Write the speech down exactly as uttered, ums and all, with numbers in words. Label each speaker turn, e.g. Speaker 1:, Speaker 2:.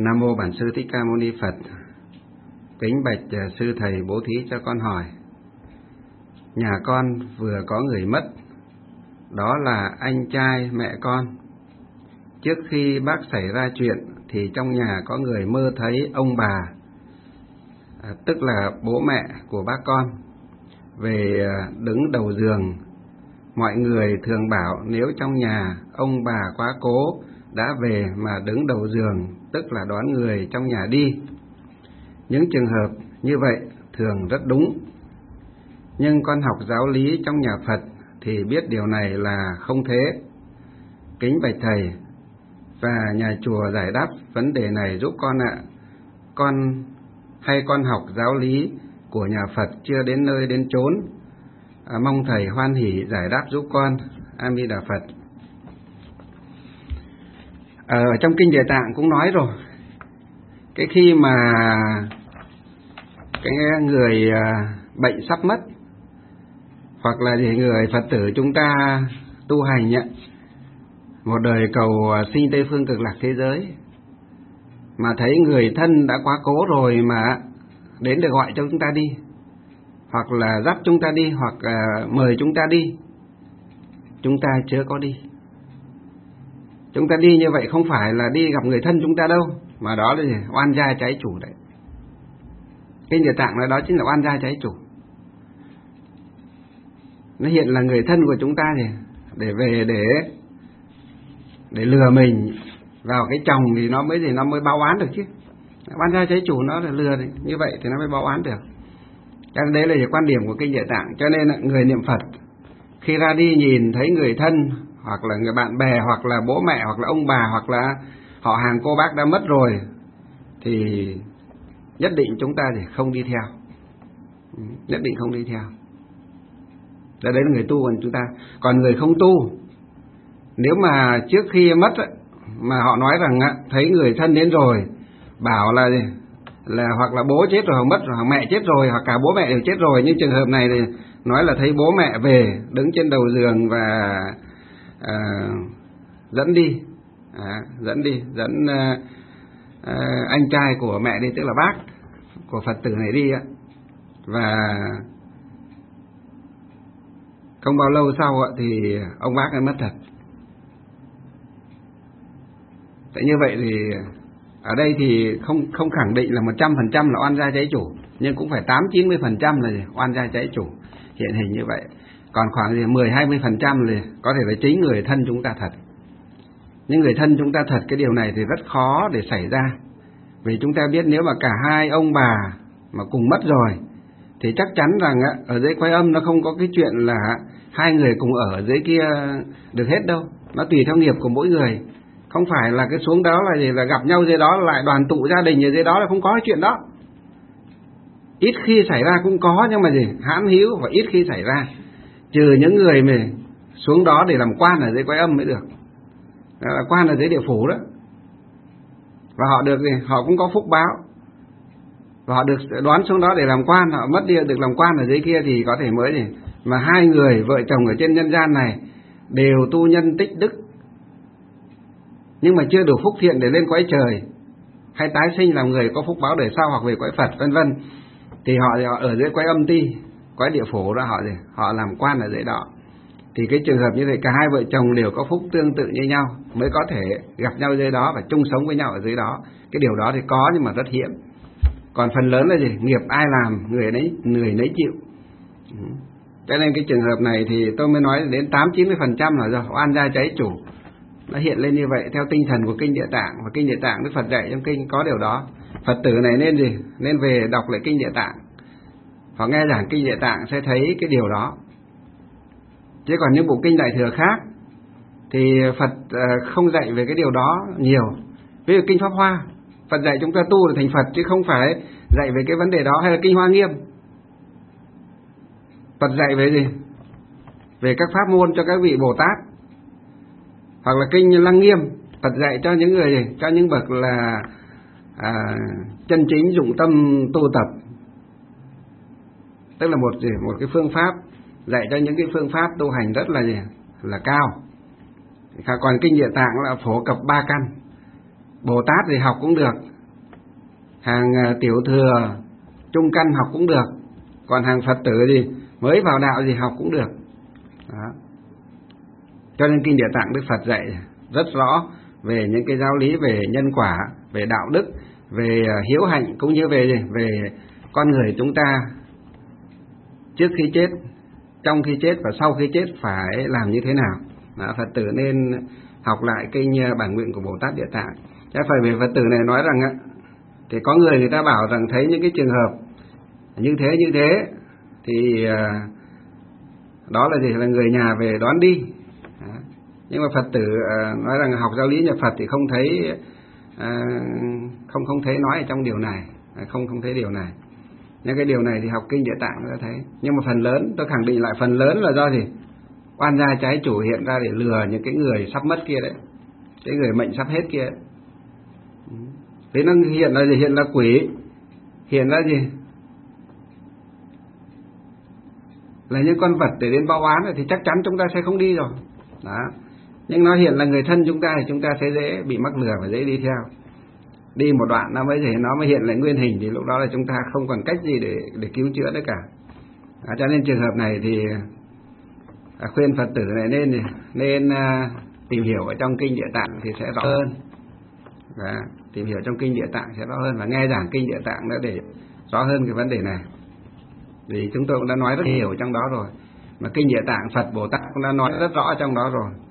Speaker 1: Nam mô Bản Sư Thích Ca Mâu Ni Phật. Kính bạch sư thầy bố thí cho con hỏi. Nhà con vừa có người mất, đó là anh trai mẹ con. Trước khi bác xảy ra chuyện thì trong nhà có người mơ thấy ông bà, tức là bố mẹ của bác con, về đứng đầu giường. Mọi người thường bảo nếu trong nhà ông bà quá cố đã về mà đứng đầu giường, tức là đón người trong nhà đi. Những trường hợp như vậy thường rất đúng. Nhưng con học giáo lý trong nhà Phật thì biết điều này là không thế. Kính bạch thầy và nhà chùa giải đáp vấn đề này giúp con ạ. Con hay con học giáo lý của nhà Phật chưa đến nơi đến chốn. À, mong thầy hoan hỷ giải đáp giúp con. A Di Đà Phật. Ở trong kinh Địa Tạng cũng nói rồi, cái khi mà cái người bệnh sắp mất, hoặc là gì người Phật tử chúng ta tu hành ấy, một đời cầu sinh Tây Phương Cực Lạc thế giới, mà thấy người thân đã quá cố rồi mà đến để gọi cho chúng ta đi, hoặc là dắt chúng ta đi, hoặc là mời chúng ta đi, chúng ta chưa có đi. Chúng ta đi như vậy không phải là đi gặp người thân chúng ta đâu, mà đó là gì? Oan gia trái chủ đấy. Kinh Địa Tạng nói đó chính là oan gia trái chủ. Nó hiện là người thân của chúng ta thì để về để để lừa mình vào cái chồng thì nó mới gì nó mới báo oán được chứ. Oan gia trái chủ nó là lừa đấy. Như vậy thì nó mới báo oán được. Cho nên đấy là quan điểm của Kinh Địa Tạng. Cho nên người niệm Phật khi ra đi nhìn thấy người thân, hoặc là người bạn bè, hoặc là bố mẹ, hoặc là ông bà, hoặc là họ hàng cô bác đã mất rồi, thì nhất định chúng ta thì không đi theo. Nhất định không đi theo. Đó đấy là người tu của chúng ta. Còn người không tu, nếu mà trước khi mất mà họ nói rằng thấy người thân đến rồi, bảo là là hoặc là bố chết rồi, hoặc mất rồi, hoặc mẹ chết rồi, hoặc cả bố mẹ đều chết rồi, nhưng trường hợp này thì nói là thấy bố mẹ về đứng trên đầu giường và à, dẫn đi, à, dẫn đi, dẫn à, à, anh trai của mẹ đi, tức là bác của Phật tử này đi á, và không bao lâu sau thì ông bác ấy mất thật. Tại như vậy thì ở đây thì không không khẳng định là một trăm phần trăm là oan gia trái chủ, nhưng cũng phải tám chín mươi phần trăm là gì? Oan gia trái chủ hiện hình như vậy. Còn khoảng gì mười hai mươi phần trăm thì có thể là chính người thân chúng ta thật. Nhưng người thân chúng ta thật, cái điều này thì rất khó để xảy ra. Vì chúng ta biết nếu mà cả hai ông bà mà cùng mất rồi thì chắc chắn rằng ở dưới Quái Âm nó không có cái chuyện là hai người cùng ở dưới kia được hết đâu. Nó tùy theo nghiệp của mỗi người. Không phải là cái xuống đó là gì là gặp nhau dưới đó lại đoàn tụ gia đình ở dưới đó, là không có cái chuyện đó. Ít khi xảy ra cũng có, nhưng mà gì hãn hữu và ít khi xảy ra. Trừ những người mà xuống đó để làm quan ở dưới Quái Âm mới được. Đó là quan ở dưới địa phủ đó. Và họ được gì? Họ cũng có phúc báo. Và họ được đoán xuống đó để làm quan, họ mất đi được làm quan ở dưới kia thì có thể mới gì. Mà hai người vợ chồng ở trên nhân gian này đều tu nhân tích đức, nhưng mà chưa đủ phúc thiện để lên cõi trời hay tái sinh làm người có phúc báo đời sau, hoặc về cõi Phật vân vân, thì họ, thì họ ở dưới Quái Âm Ti, cõi địa phủ đó, họ gì họ làm quan ở dưới đó. Thì cái trường hợp như vậy cả hai vợ chồng đều có phúc tương tự như nhau mới có thể gặp nhau dưới đó và chung sống với nhau ở dưới đó. Cái điều đó thì có nhưng mà rất hiếm. Còn phần lớn là gì? Nghiệp ai làm người nấy người nấy chịu. Cho nên cái trường hợp này thì tôi mới nói đến tám chín mươi phần trăm là do oan gia trái chủ. Nó hiện lên như vậy theo tinh thần của Kinh Địa Tạng, và Kinh Địa Tạng Đức Phật dạy trong kinh có điều đó. Phật tử này nên gì? Nên về đọc lại Kinh Địa Tạng, hoặc nghe giảng Kinh Địa Tạng sẽ thấy cái điều đó. Chứ còn những bộ kinh Đại Thừa khác thì Phật không dạy về cái điều đó nhiều. Ví dụ Kinh Pháp Hoa, Phật dạy chúng ta tu để thành Phật, chứ không phải dạy về cái vấn đề đó. Hay là Kinh Hoa Nghiêm, Phật dạy về gì? Về các pháp môn cho các vị Bồ Tát. Hoặc là Kinh Lăng Nghiêm, Phật dạy cho những người, cho những bậc là à, chân chính dụng tâm tu tập. Tức là một một cái phương pháp, dạy cho những cái phương pháp tu hành rất là gì? Là cao. Còn Kinh Địa Tạng là phổ cập ba căn. Bồ Tát thì học cũng được, hàng tiểu thừa trung căn học cũng được, còn hàng Phật tử thì mới vào đạo gì học cũng được. Đó. Cho nên kinh Địa Tạng Đức Phật dạy rất rõ về những cái giáo lý về nhân quả, về đạo đức, về hiếu hạnh, cũng như về về con người chúng ta trước khi chết, trong khi chết và sau khi chết phải làm như thế nào. Đó, Phật tử nên học lại kinh Bản Nguyện của Bồ Tát Địa Tạng. Cái phần về Phật tử này nói rằng á, thì có người người ta bảo rằng thấy những cái trường hợp như thế như thế thì đó là gì, là người nhà về đón đi. Đó. Nhưng mà Phật tử nói rằng học giáo lý nhà Phật thì không thấy không không thấy nói ở trong điều này, không không thấy điều này. Nhưng cái điều này thì học kinh Địa Tạng đã thấy. Nhưng mà phần lớn, tôi khẳng định lại, phần lớn là do gì? Oan gia trái chủ hiện ra để lừa những cái người sắp mất kia đấy, cái người mệnh sắp hết kia đấy. Thế nó hiện là gì? Hiện là quỷ, hiện là gì? Là những con vật để đến báo oán thì chắc chắn chúng ta sẽ không đi rồi. Đó. Nhưng nó hiện là người thân chúng ta thì chúng ta sẽ dễ bị mắc lừa và dễ đi theo. Đi một đoạn nó mới gì, nó mới hiện lại nguyên hình thì lúc đó là chúng ta không còn cách gì để để cứu chữa nữa cả. À, cho nên trường hợp này thì à, khuyên Phật tử này nên nên à, tìm hiểu ở trong kinh Địa Tạng thì sẽ rõ hơn. Và tìm hiểu trong kinh Địa Tạng sẽ rõ hơn và nghe giảng kinh Địa Tạng nữa để rõ hơn cái vấn đề này. Vì chúng tôi cũng đã nói rất nhiều trong đó rồi, mà kinh Địa Tạng Phật Bồ Tát cũng đã nói rất rõ trong đó rồi.